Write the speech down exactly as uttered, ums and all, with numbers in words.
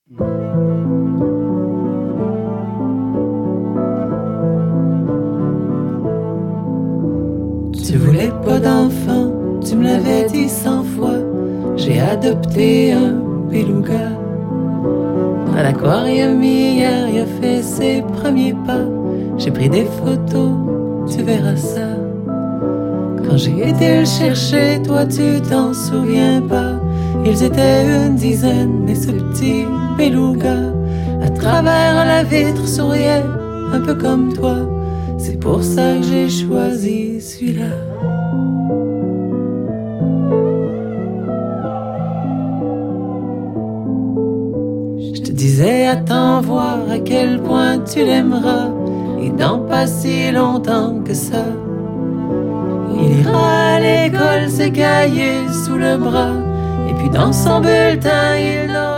Tu voulais pas d'enfant, tu me l'avais dit cent fois. J'ai adopté un beluga. À l'aquarium hier, il a fait ses premiers pas. J'ai pris des photos, tu verras ça. Quand j'ai été le chercher, toi tu t'en souviens pas. Ils étaient une dizaine, mais ce petit beluga à travers la vitre souriait un peu comme toi. C'est pour ça que j'ai choisi celui-là. Je te disais à t'en voir à quel point tu l'aimeras. Et dans pas si longtemps que ça, il ira à l'école, ses cahiers sous le bras. Et puis dans son bulletin, il aura